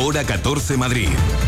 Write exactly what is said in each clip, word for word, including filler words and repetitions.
Hora catorce Madrid.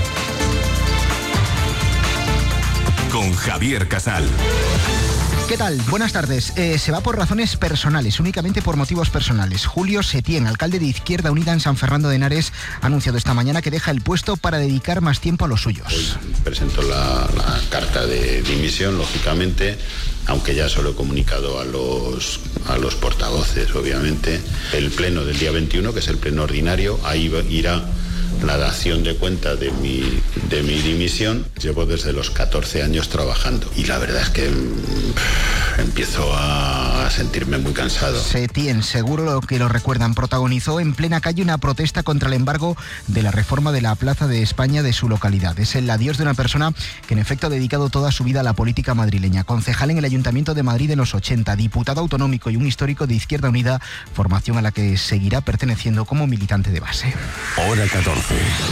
Con Javier Casal. ¿Qué tal? Buenas tardes. Eh, se va por razones personales, únicamente por motivos personales. Julio Setién, alcalde de Izquierda Unida en San Fernando de Henares, ha anunciado esta mañana que deja el puesto para dedicar más tiempo a los suyos. Hoy presento la, la carta de dimisión, lógicamente, aunque ya se lo he comunicado a los, a los portavoces, obviamente. El pleno del día veintiuno, que es el pleno ordinario, ahí irá la dación de cuenta de mi, de mi dimisión. Llevo desde los catorce años trabajando y la verdad es que pff, empiezo a sentirme muy cansado. Setién, seguro lo que lo recuerdan, protagonizó en plena calle una protesta contra el embargo de la reforma de la Plaza de España de su localidad. Es el adiós de una persona que en efecto ha dedicado toda su vida a la política madrileña. Concejal en el Ayuntamiento de Madrid en los ochenta, diputado autonómico y un histórico de Izquierda Unida, formación a la que seguirá perteneciendo como militante de base. Hora catorce.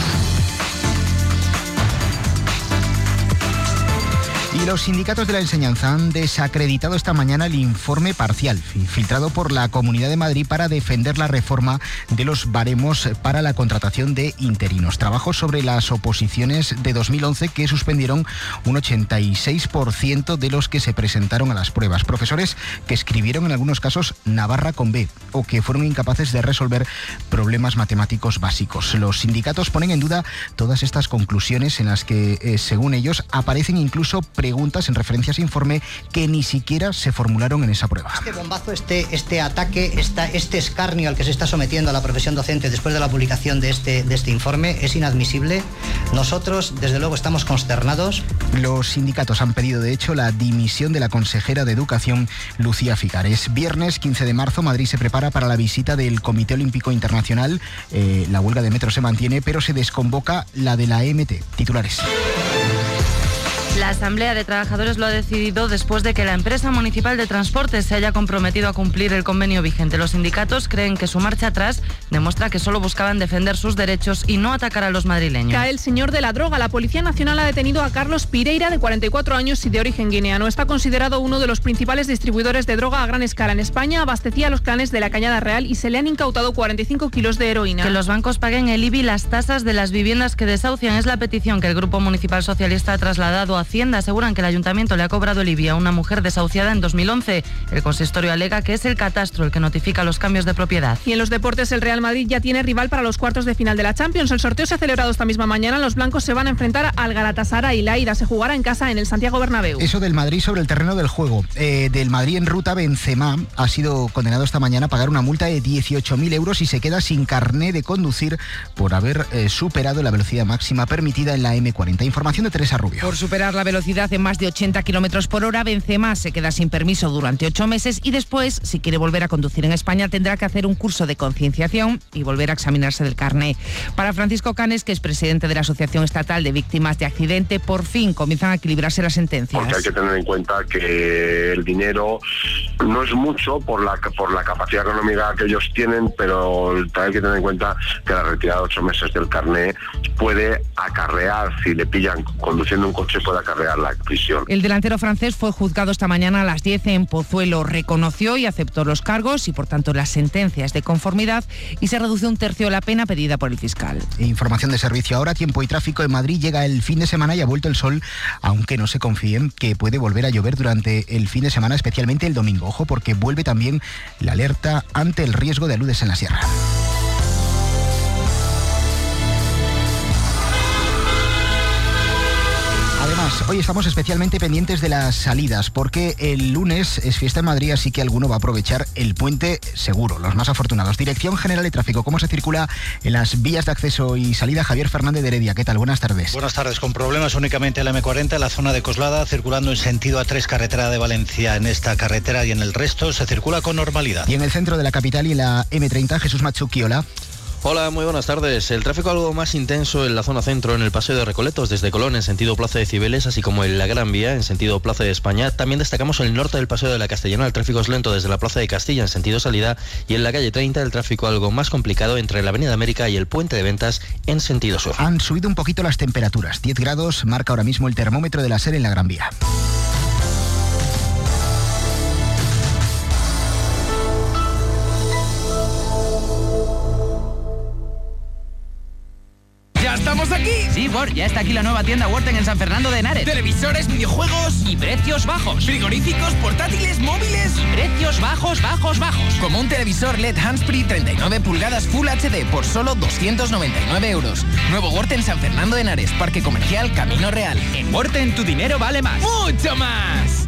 Y los sindicatos de la enseñanza han desacreditado esta mañana el informe parcial filtrado por la Comunidad de Madrid para defender la reforma de los baremos para la contratación de interinos. Trabajos sobre las oposiciones de dos mil once que suspendieron un ochenta y seis por ciento de los que se presentaron a las pruebas. Profesores que escribieron en algunos casos Navarra con B o que fueron incapaces de resolver problemas matemáticos básicos. Los sindicatos ponen en duda todas estas conclusiones en las que, eh, según ellos, aparecen incluso preguntas en referencia a ese informe que ni siquiera se formularon en esa prueba. Este bombazo, este, este ataque, esta, este escarnio al que se está sometiendo a la profesión docente después de la publicación de este, de este informe es inadmisible. Nosotros, desde luego, estamos consternados. Los sindicatos han pedido, de hecho, la dimisión de la consejera de Educación, Lucía Figares. Viernes quince de marzo, Madrid se prepara para la visita del Comité Olímpico Internacional. Eh, la huelga de metro se mantiene, pero se desconvoca la de la E M T. Titulares. La Asamblea de Trabajadores lo ha decidido después de que la empresa municipal de transporte se haya comprometido a cumplir el convenio vigente. Los sindicatos creen que su marcha atrás demuestra que solo buscaban defender sus derechos y no atacar a los madrileños. Cae el señor de la droga. La Policía Nacional ha detenido a Carlos Pireira, de cuarenta y cuatro años y de origen guineano. Está considerado uno de los principales distribuidores de droga a gran escala en España. Abastecía a los clanes de la Cañada Real y se le han incautado cuarenta y cinco kilos de heroína. Que los bancos paguen el I B I y las tasas de las viviendas que desahucian es la petición que el Grupo Municipal Socialista ha trasladado a Hacienda. Aseguran que el Ayuntamiento le ha cobrado el I B I a una mujer desahuciada en dos mil once. El consistorio alega que es el catastro el que notifica los cambios de propiedad. Y en los deportes, el Real Madrid ya tiene rival para los cuartos de final de la Champions. El sorteo se ha celebrado esta misma mañana. Los blancos se van a enfrentar al Galatasaray y la ida se jugará en casa en el Santiago Bernabéu. Eso del Madrid sobre el terreno del juego. Eh, del Madrid en ruta, Benzema ha sido condenado esta mañana a pagar una multa de dieciocho mil euros y se queda sin carné de conducir por haber eh, superado la velocidad máxima permitida en la eme cuarenta. Información de Teresa Rubio. Por superar la velocidad en más de ochenta kilómetros por hora, Benzema se queda sin permiso durante ocho meses y después, si quiere volver a conducir en España, tendrá que hacer un curso de concienciación y volver a examinarse del carné. Para Francisco Canes, que es presidente de la Asociación Estatal de Víctimas de Accidente, por fin comienzan a equilibrarse las sentencias. Porque hay que tener en cuenta que el dinero no es mucho por la, por la capacidad económica que ellos tienen, pero también hay que tener en cuenta que la retirada de ocho meses del carné puede acarrear, si le pillan conduciendo un coche, puede acarrear la prisión. El delantero francés fue juzgado esta mañana a las diez en Pozuelo. Reconoció y aceptó los cargos y, por tanto, las sentencias de conformidad y se reduce un tercio la pena pedida por el fiscal. Información de servicio ahora. Tiempo y tráfico en Madrid. Llega el fin de semana y ha vuelto el sol, aunque no se confíen que puede volver a llover durante el fin de semana, especialmente el domingo. Ojo, porque vuelve también la alerta ante el riesgo de aludes en la sierra. Además, hoy estamos especialmente pendientes de las salidas porque el lunes es fiesta en Madrid, así que alguno va a aprovechar el puente seguro, los más afortunados. Dirección General de Tráfico, ¿cómo se circula en las vías de acceso y salida? Javier Fernández de Heredia, ¿qué tal? Buenas tardes. Buenas tardes, con problemas únicamente en la eme cuarenta, en la zona de Coslada, circulando en sentido A tres, carretera de Valencia. En esta carretera y en el resto se circula con normalidad. Y en el centro de la capital y en la eme treinta, Jesús Machuqui, hola. Hola, muy buenas tardes. El tráfico algo más intenso en la zona centro, en el Paseo de Recoletos, desde Colón en sentido Plaza de Cibeles, así como en la Gran Vía en sentido Plaza de España. También destacamos el norte del Paseo de la Castellana. El tráfico es lento desde la Plaza de Castilla en sentido salida, y en la calle treinta el tráfico algo más complicado entre la Avenida América y el Puente de Ventas en sentido sur. Han subido un poquito las temperaturas. diez grados marca ahora mismo el termómetro de la SER en la Gran Vía. Word, ya está aquí la nueva tienda Worten en San Fernando de Henares. Televisores, videojuegos y precios bajos. Frigoríficos, portátiles, móviles y precios bajos, bajos, bajos. Como un televisor L E D Handsfree treinta y nueve pulgadas Full H D por solo doscientos noventa y nueve euros. Nuevo Worten San Fernando de Henares, Parque Comercial Camino Real. En Worten tu dinero vale más. ¡Mucho más!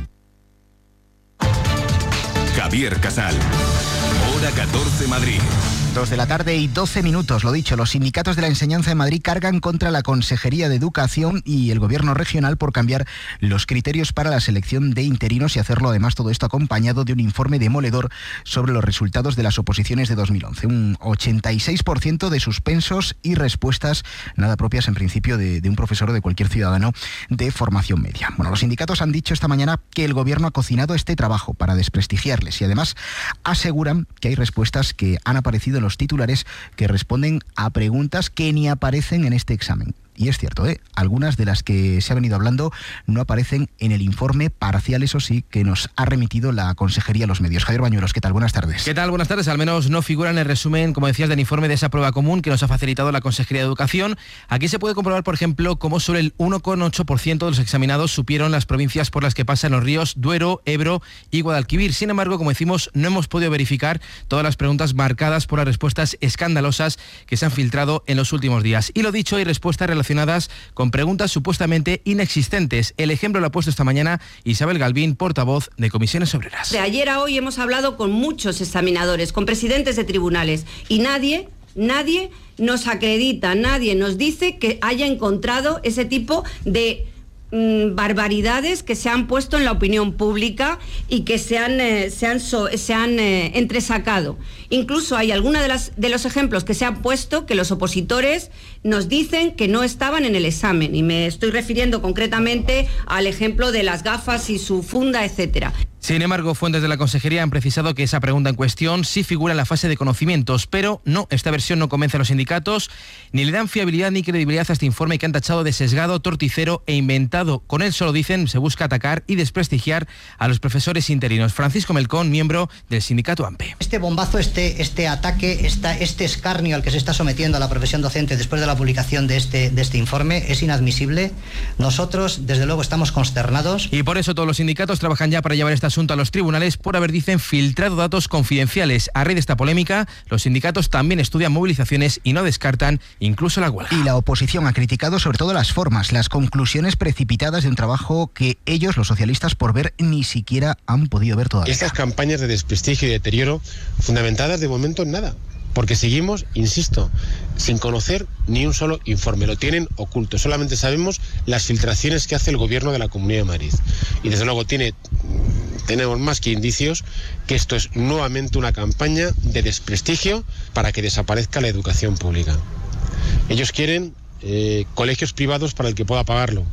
Javier Casal. Hora catorce Madrid. Dos de la tarde y doce minutos, lo dicho, los sindicatos de la enseñanza de Madrid cargan contra la Consejería de Educación y el Gobierno regional por cambiar los criterios para la selección de interinos y hacerlo además todo esto acompañado de un informe demoledor sobre los resultados de las oposiciones de dos mil once. Un ochenta y seis por ciento de suspensos y respuestas nada propias en principio de, de un profesor o de cualquier ciudadano de formación media. Bueno, los sindicatos han dicho esta mañana que el Gobierno ha cocinado este trabajo para desprestigiarles y además aseguran que hay respuestas que han aparecido en los titulares que responden a preguntas que ni aparecen en este examen. Y es cierto, ¿eh? Algunas de las que se ha venido hablando no aparecen en el informe parcial, eso sí, que nos ha remitido la Consejería a los medios. Javier Bañuelos, ¿qué tal? Buenas tardes. ¿Qué tal? Buenas tardes. Al menos no figura en el resumen, como decías, del informe de esa prueba común que nos ha facilitado la Consejería de Educación. Aquí se puede comprobar, por ejemplo, cómo sobre el uno coma ocho por ciento de los examinados supieron las provincias por las que pasan los ríos Duero, Ebro y Guadalquivir. Sin embargo, como decimos, no hemos podido verificar todas las preguntas marcadas por las respuestas escandalosas que se han filtrado en los últimos días. Y lo dicho, hay respuestas relacionadas con preguntas supuestamente inexistentes. El ejemplo lo ha puesto esta mañana Isabel Galvín, portavoz de Comisiones Obreras. De ayer a hoy hemos hablado con muchos examinadores, con presidentes de tribunales, y nadie, nadie nos acredita, nadie nos dice que haya encontrado ese tipo de mmm, barbaridades que se han puesto en la opinión pública y que se han, eh, se han, so, se han eh, entresacado. Incluso hay algunos de, las, de los ejemplos que se han puesto que los opositores nos dicen que no estaban en el examen, y me estoy refiriendo concretamente al ejemplo de las gafas y su funda, etcétera. Sin embargo, fuentes de la Consejería han precisado que esa pregunta en cuestión sí figura en la fase de conocimientos, pero no, esta versión no convence a los sindicatos, ni le dan fiabilidad ni credibilidad a este informe que han tachado de sesgado, torticero e inventado. Con él, solo dicen, se busca atacar y desprestigiar a los profesores interinos. Francisco Melcón, miembro del sindicato AMPE. Este bombazo, este, este ataque, esta, este escarnio al que se está sometiendo a la profesión docente después de la publicación de este, de este informe es inadmisible. Nosotros, desde luego, estamos consternados. Y por eso todos los sindicatos trabajan ya para llevar esta asunto a los tribunales por haber, dicen, filtrado datos confidenciales. A raíz de esta polémica, los sindicatos también estudian movilizaciones y no descartan incluso la huelga. Y la oposición ha criticado sobre todo las formas, las conclusiones precipitadas de un trabajo que ellos, los socialistas, por ver, ni siquiera han podido ver todavía. Estas campañas de desprestigio y deterioro, fundamentadas de momento en nada. Porque seguimos, insisto, sin conocer ni un solo informe. Lo tienen oculto. Solamente sabemos las filtraciones que hace el Gobierno de la Comunidad de Madrid. Y desde luego tiene, tenemos más que indicios que esto es nuevamente una campaña de desprestigio para que desaparezca la educación pública. Ellos quieren eh, colegios privados para el que pueda pagarlo.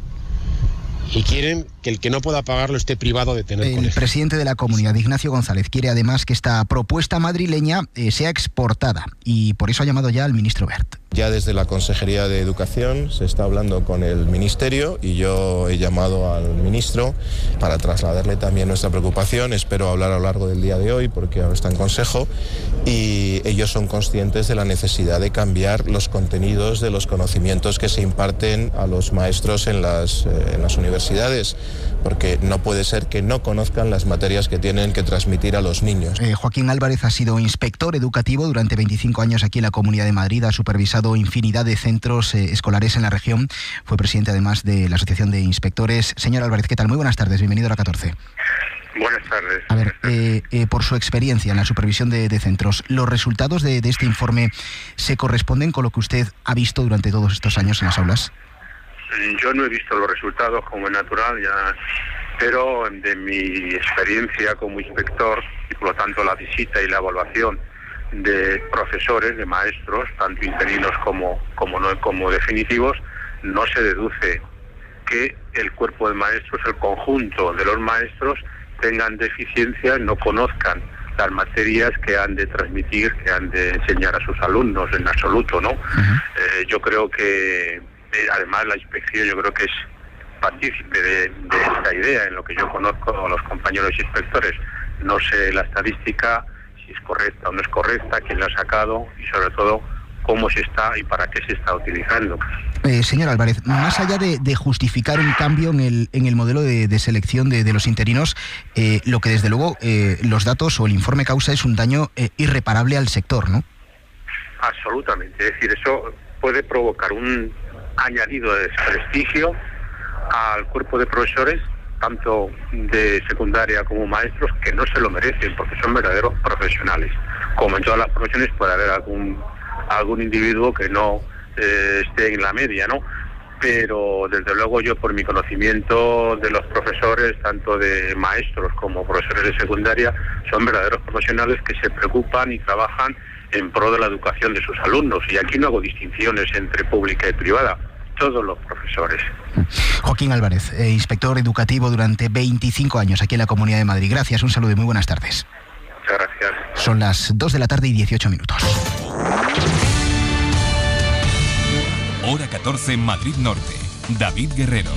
Y quieren que el que no pueda pagarlo esté privado de tener El colegio. presidente de la comunidad, Ignacio González, quiere además que esta propuesta madrileña eh, sea exportada, y por eso ha llamado ya al ministro Wert. Ya desde la Consejería de Educación se está hablando con el Ministerio y yo he llamado al ministro para trasladarle también nuestra preocupación. Espero hablar a lo largo del día de hoy porque ahora está en consejo, y ellos son conscientes de la necesidad de cambiar los contenidos de los conocimientos que se imparten a los maestros en las, eh, en las universidades, porque no puede ser que no conozcan las materias que tienen que transmitir a los niños. Eh, Joaquín Álvarez ha sido inspector educativo durante veinticinco años aquí en la Comunidad de Madrid, ha supervisado infinidad de centros eh, escolares en la región, fue presidente además de la Asociación de Inspectores. Señor Álvarez, ¿qué tal? Muy buenas tardes, bienvenido a la catorce. Buenas tardes. A ver, eh, eh, por su experiencia en la supervisión de, de centros, ¿los resultados de, de este informe se corresponden con lo que usted ha visto durante todos estos años en las aulas? Yo no he visto los resultados, como es natural, ya, pero de mi experiencia como inspector, y por lo tanto la visita y la evaluación de profesores, de maestros, tanto interinos como, como, no, como definitivos, no se deduce que el cuerpo de maestros, el conjunto de los maestros, tengan deficiencias, no conozcan las materias que han de transmitir, que han de enseñar a sus alumnos, en absoluto, ¿no? Uh-huh. Eh, yo creo que, eh, además, la inspección, yo creo que es partícipe de, de esta idea, en lo que yo conozco a los compañeros inspectores. No sé la estadística, si es correcta o no es correcta, quién la ha sacado y sobre todo cómo se está y para qué se está utilizando. Eh, señor Álvarez, más allá de, de justificar un cambio en el, en el modelo de, de selección de, de los interinos, eh, lo que desde luego eh, los datos o el informe causa es un daño eh, irreparable al sector, ¿no? Absolutamente, es decir, eso puede provocar un añadido de desprestigio al cuerpo de profesores, tanto de secundaria como maestros, que no se lo merecen porque son verdaderos profesionales. Como en todas las profesiones puede haber algún algún individuo que no eh, esté en la media, ¿no? Pero desde luego yo, por mi conocimiento de los profesores, tanto de maestros como profesores de secundaria, son verdaderos profesionales que se preocupan y trabajan en pro de la educación de sus alumnos. Y aquí no hago distinciones entre pública y privada, todos los profesores. Joaquín Álvarez, eh, inspector educativo durante veinticinco años aquí en la Comunidad de Madrid. Gracias, un saludo y muy buenas tardes. Muchas gracias. Son las dos de la tarde y dieciocho minutos. Hora catorce, Madrid Norte. David Guerrero.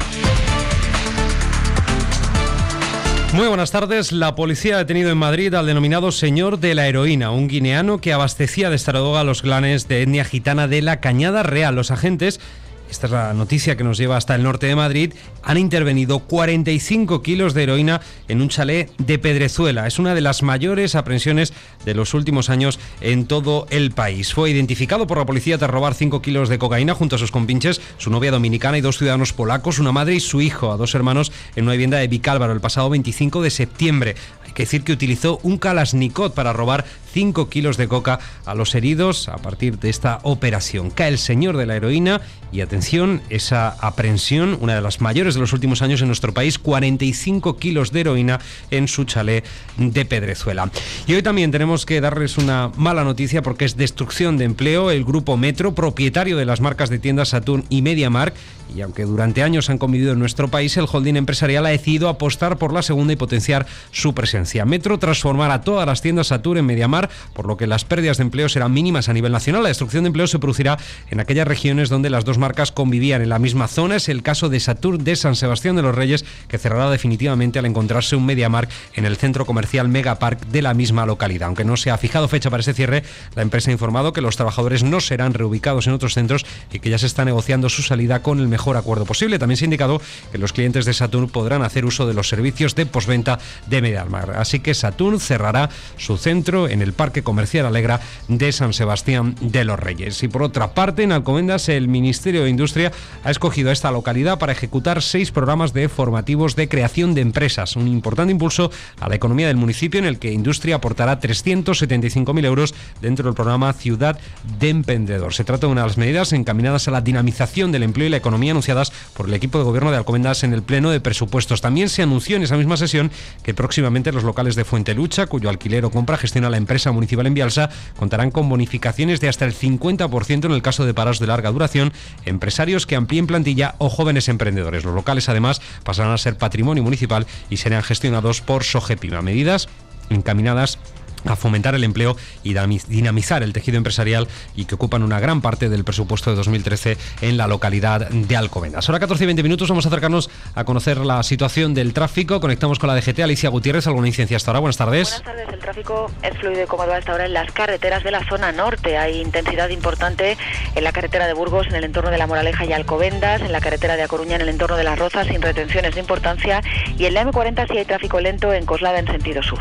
Muy buenas tardes. La policía ha detenido en Madrid al denominado Señor de la Heroína, un guineano que abastecía de esta droga a los clanes de etnia gitana de la Cañada Real. Los agentes, esta es la noticia que nos lleva hasta el norte de Madrid, han intervenido cuarenta y cinco kilos de heroína en un chalet de Pedrezuela. Es una de las mayores aprehensiones de los últimos años en todo el país. Fue identificado por la policía tras robar cinco kilos de cocaína junto a sus compinches, su novia dominicana y dos ciudadanos polacos, una madre y su hijo, a dos hermanos, en una vivienda de Vicálvaro el pasado veinticinco de septiembre. Hay que decir que utilizó un Kalashnikov para robar cinco kilos de coca a los heridos a partir de esta operación. Cae el señor de la heroína y atención, esa aprehensión, una de las mayores de los últimos años en nuestro país, cuarenta y cinco kilos de heroína en su chalet de Pedrezuela. Y hoy también tenemos que darles una mala noticia porque es destrucción de empleo. El grupo Metro, propietario de las marcas de tiendas Saturn y MediaMarkt, y aunque durante años han convivido en nuestro país, el holding empresarial ha decidido apostar por la segunda y potenciar su presencia. Metro transformará todas las tiendas Saturn en MediaMarkt, por lo que las pérdidas de empleo serán mínimas a nivel nacional. La destrucción de empleo se producirá en aquellas regiones donde las dos marcas convivían en la misma zona. Es el caso de Saturn de San Sebastián de los Reyes, que cerrará definitivamente al encontrarse un MediaMarkt en el centro comercial Megapark de la misma localidad. Aunque no se ha fijado fecha para ese cierre, la empresa ha informado que los trabajadores no serán reubicados en otros centros y que ya se está negociando su salida con el mejor acuerdo posible. También se ha indicado que los clientes de Saturn podrán hacer uso de los servicios de postventa de MediaMarkt. Así que Saturn cerrará su centro en el Parque Comercial Alegra de San Sebastián de los Reyes. Y por otra parte, en Alcobendas, el Ministerio de Industria ha escogido a esta localidad para ejecutar seis programas de formativos de creación de empresas, un importante impulso a la economía del municipio, en el que Industria aportará trescientos setenta y cinco mil euros dentro del programa Ciudad de Emprendedor. Se trata de una de las medidas encaminadas a la dinamización del empleo y la economía anunciadas por el equipo de gobierno de Alcobendas en el Pleno de Presupuestos. También se anunció en esa misma sesión que próximamente los locales de Fuentelucha, cuyo alquiler o compra gestiona la empresa municipal en Bielsa, contarán con bonificaciones de hasta el cincuenta por ciento en el caso de parados de larga duración, empresarios que amplíen plantilla o jóvenes emprendedores. Los locales, además, pasarán a ser patrimonio municipal y serán gestionados por Sogepima. Medidas encaminadas a fomentar el empleo y dinamizar el tejido empresarial y que ocupan una gran parte del presupuesto de dos mil trece en la localidad de Alcobendas. Ahora catorce y veinte minutos, vamos a acercarnos a conocer la situación del tráfico. Conectamos con la D G T. Alicia Gutiérrez, ¿alguna incidencia hasta ahora? Buenas tardes. Buenas tardes. El tráfico es fluido y cómodo hasta ahora en las carreteras de la zona norte. Hay intensidad importante en la carretera de Burgos, en el entorno de La Moraleja y Alcobendas, en la carretera de A Coruña, en el entorno de Las Rozas, sin retenciones de importancia, y en la M cuarenta sí hay tráfico lento en Coslada en sentido sur.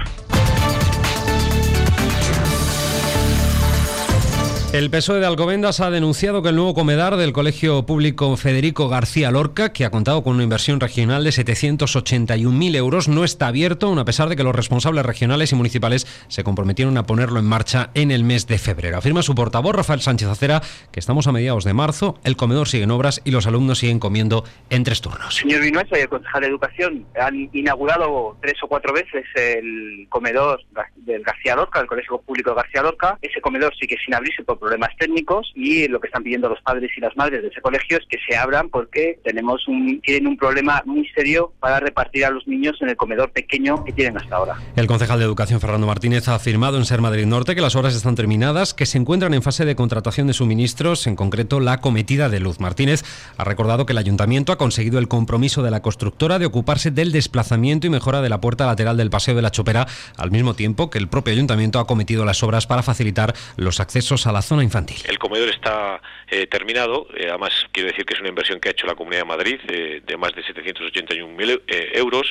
El P S O E de Alcobendas ha denunciado que el nuevo comedor del Colegio Público Federico García Lorca, que ha contado con una inversión regional de setecientos ochenta y un mil euros, no está abierto, aun a pesar de que los responsables regionales y municipales se comprometieron a ponerlo en marcha en el mes de febrero. Afirma su portavoz, Rafael Sánchez Acera, que estamos a mediados de marzo, el comedor sigue en obras y los alumnos siguen comiendo en tres turnos. Señor Vinuesa y el concejal de Educación han inaugurado tres o cuatro veces el comedor del García Lorca, del Colegio Público García Lorca. Ese comedor sigue sin abrirse por problemas técnicos y lo que están pidiendo los padres y las madres de ese colegio es que se abran porque tenemos un, tienen un problema muy serio para repartir a los niños en el comedor pequeño que tienen hasta ahora. El concejal de Educación, Fernando Martínez, ha afirmado en Ser Madrid Norte que las obras están terminadas, que se encuentran en fase de contratación de suministros, en concreto la cometida de luz. Martínez ha recordado que el ayuntamiento ha conseguido el compromiso de la constructora de ocuparse del desplazamiento y mejora de la puerta lateral del Paseo de la Chopera, al mismo tiempo que el propio ayuntamiento ha acometido las obras para facilitar los accesos a la zona zona infantil. El comedor está eh, terminado, eh, además quiero decir que es una inversión que ha hecho la Comunidad de Madrid eh, de más de setecientos ochenta y un mil eh, euros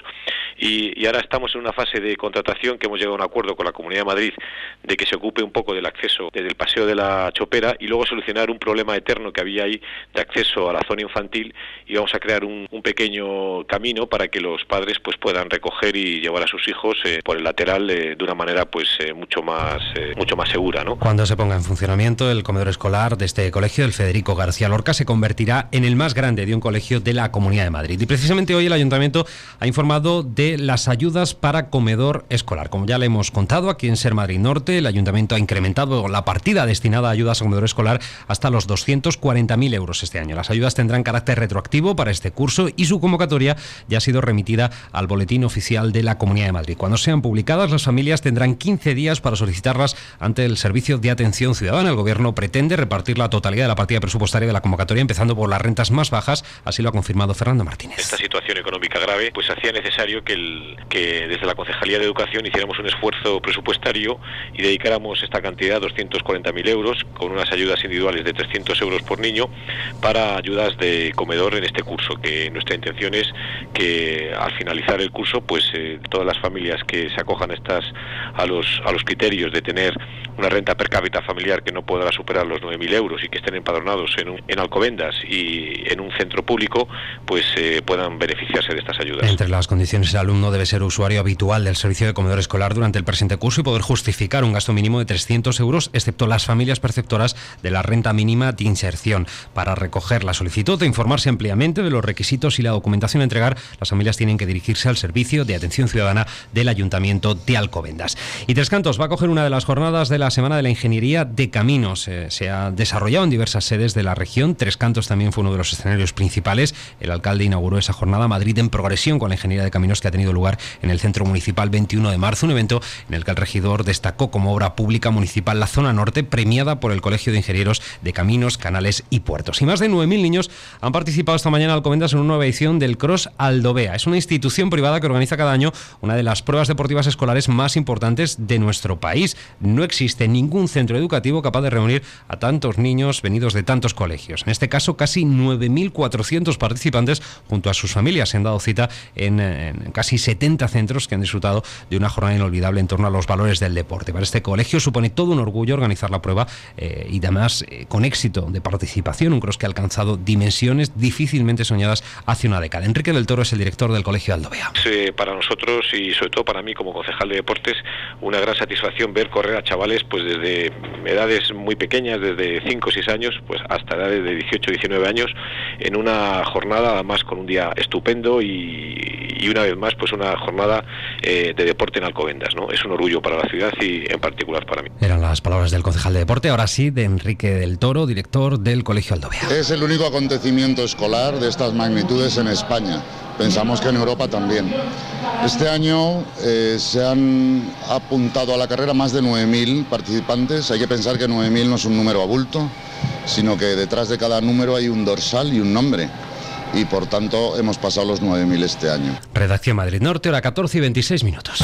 y, y ahora estamos en una fase de contratación que hemos llegado a un acuerdo con la Comunidad de Madrid de que se ocupe un poco del acceso desde el Paseo de la Chopera y luego solucionar un problema eterno que había ahí de acceso a la zona infantil, y vamos a crear un, un pequeño camino para que los padres pues puedan recoger y llevar a sus hijos eh, por el lateral eh, de una manera pues eh, mucho más eh, mucho más segura, ¿no? Cuando se ponga en funcionamiento el comedor escolar de este colegio, el Federico García Lorca, se convertirá en el más grande de un colegio de la Comunidad de Madrid. Y precisamente hoy el Ayuntamiento ha informado de las ayudas para comedor escolar. Como ya le hemos contado, aquí en Ser Madrid Norte el Ayuntamiento ha incrementado la partida destinada a ayudas a comedor escolar hasta los doscientos cuarenta mil euros este año. Las ayudas tendrán carácter retroactivo para este curso y su convocatoria ya ha sido remitida al Boletín Oficial de la Comunidad de Madrid. Cuando sean publicadas, las familias tendrán quince días para solicitarlas ante el Servicio de Atención Ciudadana. El Gobierno pretende repartir la totalidad de la partida presupuestaria de la convocatoria, empezando por las rentas más bajas, así lo ha confirmado Fernando Martínez. Esta situación económica grave pues hacía necesario que, el, que desde la Concejalía de Educación hiciéramos un esfuerzo presupuestario y dedicáramos esta cantidad, doscientos cuarenta mil euros, con unas ayudas individuales de trescientos euros por niño, para ayudas de comedor en este curso, que nuestra intención es que al finalizar el curso pues eh, todas las familias que se acojan estas a los a los criterios de tener una renta per cápita familiar que no podrá superar los nueve mil euros y que estén empadronados en, un, en Alcobendas y en un centro público, pues eh, puedan beneficiarse de estas ayudas. Entre las condiciones, el alumno debe ser usuario habitual del servicio de comedor escolar durante el presente curso y poder justificar un gasto mínimo de trescientos euros, excepto las familias perceptoras de la renta mínima de inserción. Para recoger la solicitud e informarse ampliamente de los requisitos y la documentación a entregar, las familias tienen que dirigirse al Servicio de Atención Ciudadana del Ayuntamiento de Alcobendas. Y Tres Cantos va a coger una de las jornadas de la Semana de la Ingeniería de Caminos. Eh, se ha desarrollado en diversas sedes de la región. Tres Cantos también fue uno de los escenarios principales. El alcalde inauguró esa jornada Madrid en progresión con la ingeniería de caminos, que ha tenido lugar en el Centro Municipal veintiuno de marzo, un evento en el que el regidor destacó como obra pública municipal la zona norte, premiada por el Colegio de Ingenieros de Caminos, Canales y Puertos. Y más de nueve mil niños han participado esta mañana en Alcobendas en una nueva edición del Cross Aldovea. Es una institución privada que organiza cada año una de las pruebas deportivas escolares más importantes de nuestro país. No existe ningún centro educativo capaz de reunir a tantos niños venidos de tantos colegios. En este caso, casi nueve mil cuatrocientos participantes junto a sus familias se han dado cita en, en casi setenta centros que han disfrutado de una jornada inolvidable en torno a los valores del deporte. Para este colegio supone todo un orgullo organizar la prueba eh, y además eh, con éxito de participación, un cross que ha alcanzado dimensiones difícilmente soñadas hace una década. Enrique del Toro es el director del Colegio Aldovea. Sí, para nosotros y sobre todo para mí como concejal de deportes, una gran satisfacción ver correr a chavales pues desde edades muy pequeñas, desde cinco o seis años pues hasta edades de dieciocho o diecinueve años, en una jornada además con un día estupendo y, y una vez más pues una jornada eh, de deporte en Alcobendas, ¿no? Es un orgullo para la ciudad y en particular para mí. Eran las palabras del concejal de deporte, ahora sí de Enrique del Toro, director del Colegio Aldovea. Es el único acontecimiento escolar de estas magnitudes en España. Pensamos que en Europa también. Este año eh, se han apuntado a la carrera más de nueve mil participantes. Hay que pensar que nueve mil no es un número a bulto, sino que detrás de cada número hay un dorsal y un nombre. Y por tanto hemos pasado los nueve mil este año. Redacción Madrid Norte, hora catorce y veintiséis minutos.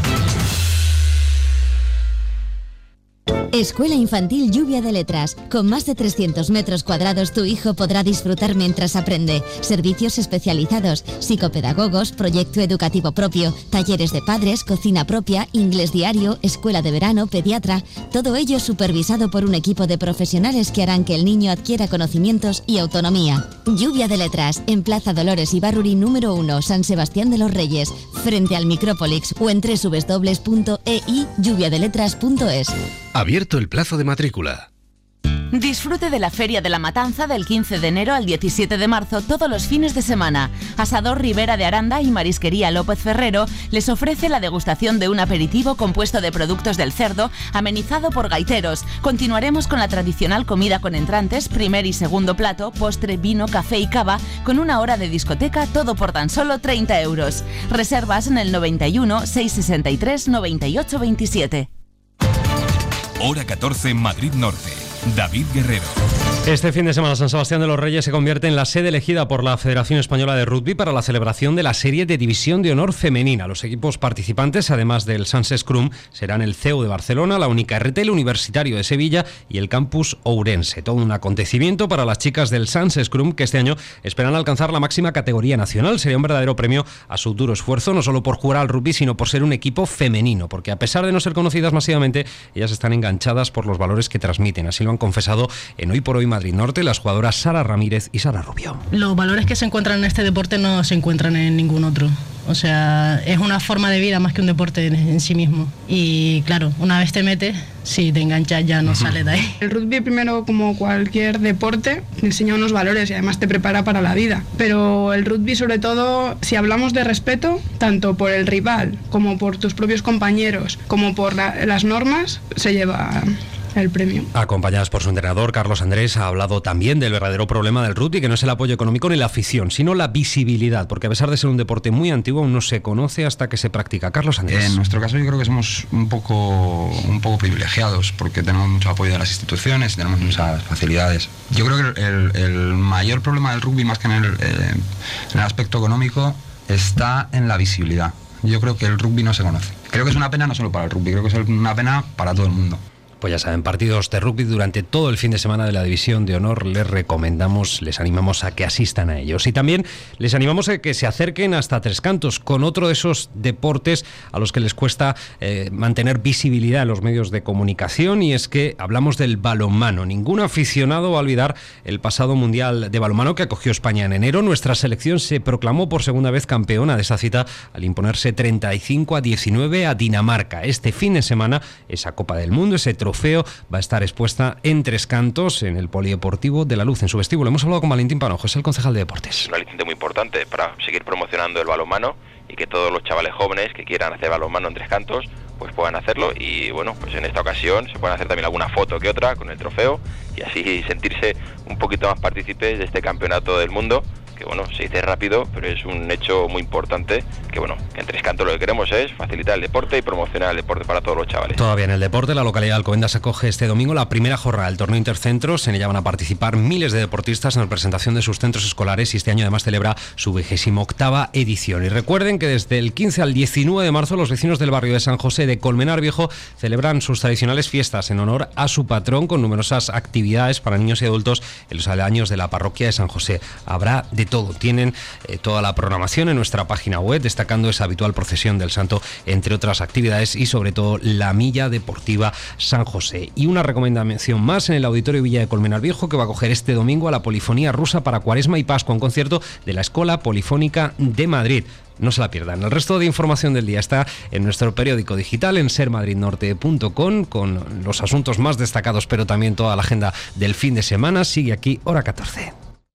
Escuela Infantil Lluvia de Letras. Con más de trescientos metros cuadrados, tu hijo podrá disfrutar mientras aprende. Servicios especializados, psicopedagogos, proyecto educativo propio, talleres de padres, cocina propia, inglés diario, escuela de verano, pediatra. Todo ello supervisado por un equipo de profesionales que harán que el niño adquiera conocimientos y autonomía. Lluvia de Letras, en Plaza Dolores Ibarruri número uno, San Sebastián de los Reyes, frente al Micrópolis, o en doble u doble u doble u punto e i lluvia de letras punto es. Abierto el plazo de matrícula. Disfrute de la Feria de la Matanza del quince de enero al diecisiete de marzo todos los fines de semana. Asador Ribera de Aranda y Marisquería López Ferrero les ofrece la degustación de un aperitivo compuesto de productos del cerdo, amenizado por gaiteros. Continuaremos con la tradicional comida con entrantes, primer y segundo plato, postre, vino, café y cava, con una hora de discoteca, todo por tan solo treinta euros. Reservas en el noventa y uno, seiscientos sesenta y tres, noventa y ocho veintisiete. Hora catorce, Madrid Norte. David Guerrero. Este fin de semana San Sebastián de los Reyes se convierte en la sede elegida por la Federación Española de Rugby para la celebración de la serie de División de Honor femenina. Los equipos participantes, además del Sans Scrum, serán el C E U de Barcelona, la Única R T, el Universitario de Sevilla y el Campus Ourense. Todo un acontecimiento para las chicas del Sans Scrum, que este año esperan alcanzar la máxima categoría nacional. Sería un verdadero premio a su duro esfuerzo, no solo por jugar al rugby, sino por ser un equipo femenino, porque a pesar de no ser conocidas masivamente, ellas están enganchadas por los valores que transmiten. Así lo han confesado en Hoy por Hoy Madrid Norte las jugadoras Sara Ramírez y Sara Rubio. Los valores que se encuentran en este deporte no se encuentran en ningún otro. O sea, es una forma de vida más que un deporte en, en sí mismo. Y claro, una vez te metes, si te enganchas ya no uh-huh. sales de ahí. El rugby, primero, como cualquier deporte, te enseña unos valores y además te prepara para la vida. Pero el rugby, sobre todo, si hablamos de respeto, tanto por el rival como por tus propios compañeros, como por la, las normas, se lleva el premio. Acompañadas por su entrenador, Carlos Andrés, ha hablado también del verdadero problema del rugby, que no es el apoyo económico ni la afición, sino la visibilidad, porque a pesar de ser un deporte muy antiguo, aún no se conoce hasta que se practica. Carlos Andrés. En nuestro caso yo creo que somos un poco, un poco privilegiados, porque tenemos mucho apoyo de las instituciones y tenemos muchas facilidades. Yo creo que el, el mayor problema del rugby, más que en el, eh, en el aspecto económico, está en la visibilidad. Yo creo que el rugby no se conoce. Creo que es una pena no solo para el rugby, creo que es una pena para todo el mundo. Pues ya saben, partidos de rugby durante todo el fin de semana de la División de Honor. Les recomendamos, les animamos a que asistan a ellos. Y también les animamos a que se acerquen hasta Tres Cantos, con otro de esos deportes a los que les cuesta eh, mantener visibilidad en los medios de comunicación, y es que hablamos del balonmano. Ningún aficionado va a olvidar el pasado Mundial de Balonmano que acogió España en enero. Nuestra selección se proclamó por segunda vez campeona de esa cita al imponerse treinta y cinco a diecinueve a Dinamarca. Este fin de semana, esa Copa del Mundo, ese trofeo, va a estar expuesta en Tres Cantos, en el Polideportivo de la Luz, en su vestíbulo. Hemos hablado con Valentín Panojo, es el concejal de deportes. Es un aliciente muy importante para seguir promocionando el balonmano y que todos los chavales jóvenes que quieran hacer balonmano en Tres Cantos pues puedan hacerlo, y bueno, pues en esta ocasión se pueden hacer también alguna foto que otra con el trofeo y así sentirse un poquito más partícipes de este campeonato del mundo, que bueno, se dice rápido, pero es un hecho muy importante, que bueno, que en Tres Cantos lo que queremos es facilitar el deporte y promocionar el deporte para todos los chavales. Todavía en el deporte, la localidad de Alcobendas acoge este domingo la primera jornada del torneo Intercentros. En ella van a participar miles de deportistas en representación de sus centros escolares, y este año además celebra su vigésima octava edición. Y recuerden que desde el quince al diecinueve de marzo los vecinos del barrio de San José de Colmenar Viejo celebran sus tradicionales fiestas en honor a su patrón, con numerosas actividades para niños y adultos en los aledaños de la parroquia de San José. Habrá de todo. Tienen eh, toda la programación en nuestra página web, destacando esa habitual procesión del santo, entre otras actividades, y sobre todo la milla deportiva San José. Y una recomendación más en el Auditorio Villa de Colmenar Viejo, que va a acoger este domingo a la Polifonía Rusa para Cuaresma y Pascua, un concierto de la Escuela Polifónica de Madrid. No se la pierdan. El resto de información del día está en nuestro periódico digital, en ser madrid norte punto com, con los asuntos más destacados, pero también toda la agenda del fin de semana. Sigue aquí Hora catorce.